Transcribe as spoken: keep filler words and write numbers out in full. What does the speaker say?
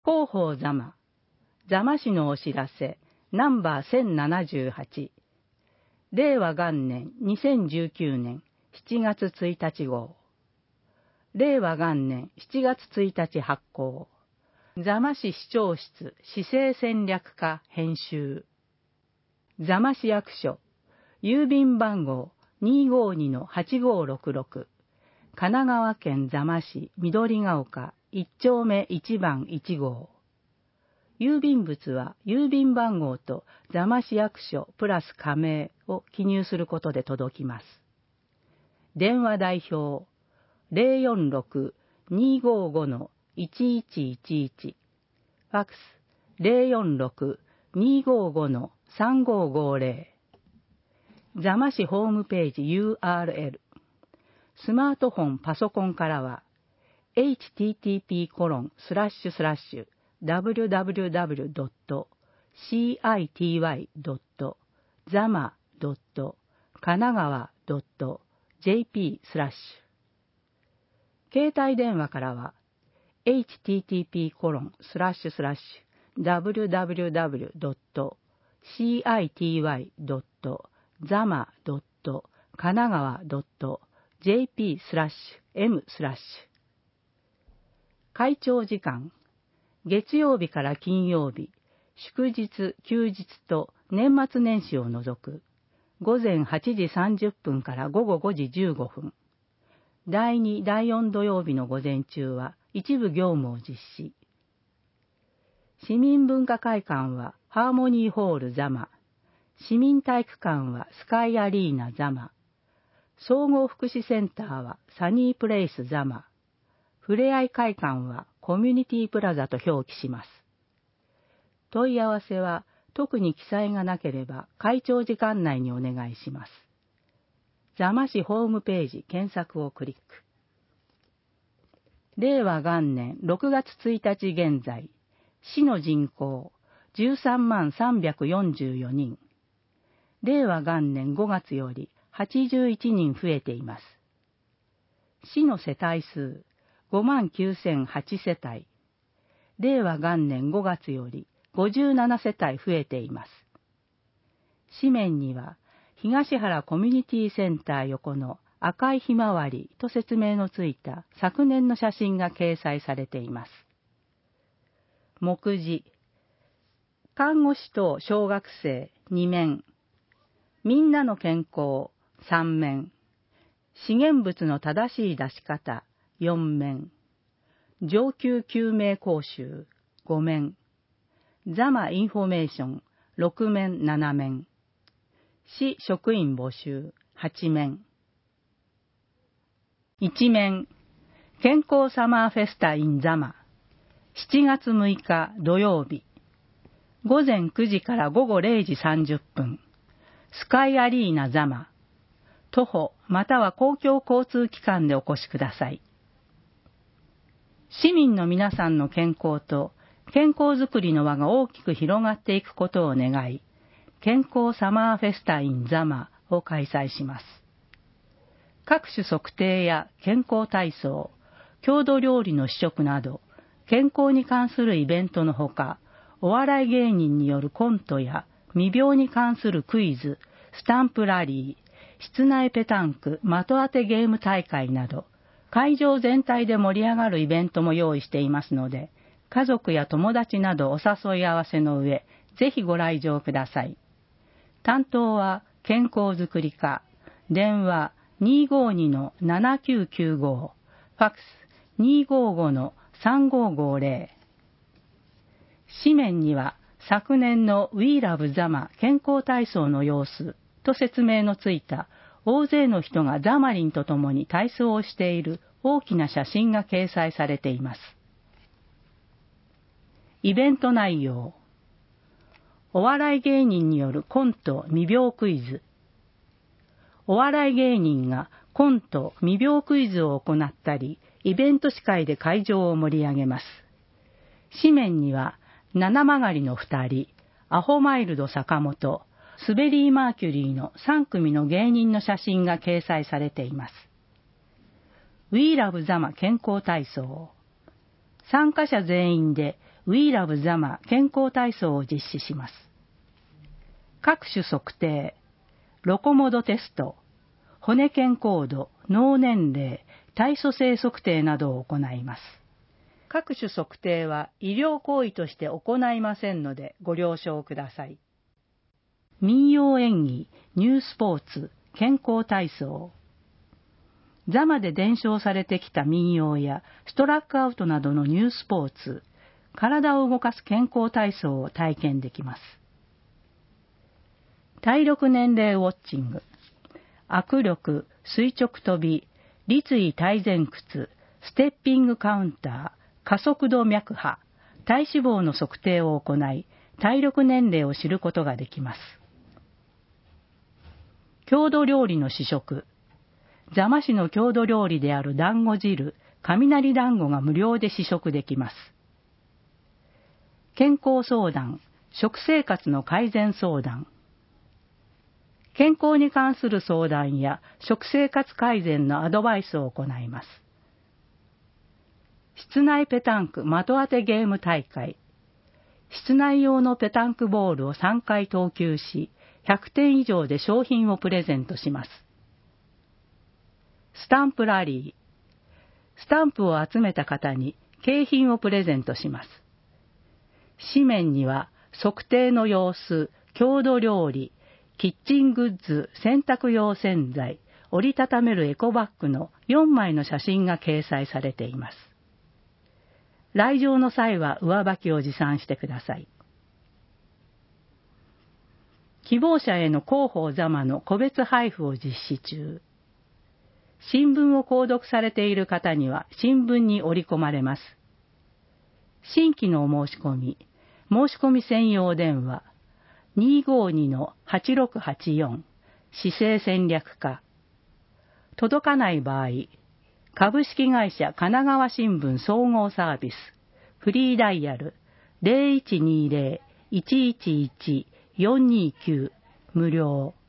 広報座間、座間市のお知らせ、ナンバーせんななじゅうはち、令和元年にせんじゅうきゅうねんしちがつついたち号、令和元年しちがつついたち発行、座間市市長室市政戦略課編集、座間市役所、郵便番号 にーごーにのはちごーろくろく、神奈川県座間市緑ヶ丘いっちょうめいちばんいちごう。郵便物は郵便番号と座間市役所プラス加盟を記入することで届きます。電話代表 ゼロよんろく にーごーご のいちいちいちいち、ファックス ゼロよんろく にーごーご のさんごーごーぜろ、座間市ホームページ ユーアールエル、スマートフォンパソコンからは エイチティーティーピーコロンスラッシュスラッシュダブリュダブリュダブリュドットシーアイティーワイドットザマドット神奈川ドットジェーピースラッシュ、携帯電話からは エイチティーティーピーコロンスラッシュスラッシュダブリュダブリュダブリュドットシーアイティーワイドットザマドット神奈川ドットジェーピースラッシュエムスラッシュ、会長時間月曜日から金曜日、祝日、休日と年末年始を除く、ごぜんはちじさんじゅっぷんからごごごじじゅうごふん。だいに、だいよん土曜日の午前中は一部業務を実施。市民文化会館はハーモニーホール座間。市民体育館はスカイアリーナ座間。総合福祉センターはサニープレイス座間。ふれあい会館はコミュニティプラザと表記します。問い合わせは特に記載がなければ会長時間内にお願いします。座間市ホームページ検索をクリック。令和元年ろくがつついたち現在、市の人口じゅうさんまんさんびゃくよんじゅうよにん。令和元年ごがつよりはちじゅういちにん増えています。市の世帯数ごまんきゅうせんはちせたい。令和元年ごがつよりごじゅうななせたい増えています。紙面には、東原コミュニティセンター横の赤いひまわりと説明のついた昨年の写真が掲載されています。目次、看護師と小学生にめん、みんなの健康さんめん、資源物の正しい出し方よんめん、上級救命講習ごめん、座間インフォメーションろくめんななめん、市職員募集はちめん。いちめん、健康サマーフェスタ in 座間、しちがつむいか土曜日、ごぜんくじからごごれいじさんじゅっぷん、スカイアリーナ座間、徒歩または公共交通機関でお越しください。市民の皆さんの健康と健康づくりの輪が大きく広がっていくことを願い、健康サマーフェスタ in 座間を開催します。各種測定や健康体操、郷土料理の試食など、健康に関するイベントのほか、お笑い芸人によるコントや未病に関するクイズ、スタンプラリー、室内ペタンク、的当てゲーム大会など、会場全体で盛り上がるイベントも用意していますので、家族や友達などお誘い合わせの上、ぜひご来場ください。担当は健康づくり課、電話 にーごーにのななきゅうきゅうご、ファックス にーごーごのさんごーごーぜろ。紙面には昨年の We Love 座間健康体操の様子と説明のついた大勢の人がザマリンと共に体操をしている大きな写真が掲載されています。イベント内容、お笑い芸人によるコント未病クイズ。お笑い芸人がコント未病クイズを行ったり、イベント司会で会場を盛り上げます。紙面には、七曲りの二人、アホマイルド坂本、スベリーマーキュリーのさんくみの芸人の写真が掲載されています。We Love 座間健康体操。参加者全員で We Love ザマ健康体操を実施します。各種測定、ロコモドテスト、骨健康度、脳年齢、体組成測定などを行います。各種測定は医療行為として行いませんのでご了承ください。民謡演技、ニュースポーツ、健康体操。ザマで伝承されてきた民謡やストラックアウトなどのニュースポーツ、体を動かす健康体操を体験できます。体力年齢ウォッチング、握力、垂直跳び、立位体前屈、ステッピングカウンター、加速度脈波、体脂肪の測定を行い、体力年齢を知ることができます。郷土料理の試食。座間市の郷土料理である団子汁、雷団子が無料で試食できます。健康相談、食生活の改善相談。健康に関する相談や食生活改善のアドバイスを行います。室内ペタンク的当てゲーム大会。室内用のペタンクボールをさんかい投球し、ひゃくてん以上で商品をプレゼントします。スタンプラリー。スタンプを集めた方に景品をプレゼントします。紙面には測定の様子、郷土料理、キッチングッズ、洗濯用洗剤、折りたためるエコバッグのよんまいの写真が掲載されています。来場の際は上履きを持参してください。希望者への広報座間の個別配布を実施中。新聞を購読されている方には新聞に折り込まれます。新規のお申し込み、申し込み専用電話 にーごーにのはちろくはちよん 市政戦略課。届かない場合、株式会社神奈川新聞総合サービスフリーダイヤル ゼロいちにーゼロ いちいちいち よんにーきゅう 無料。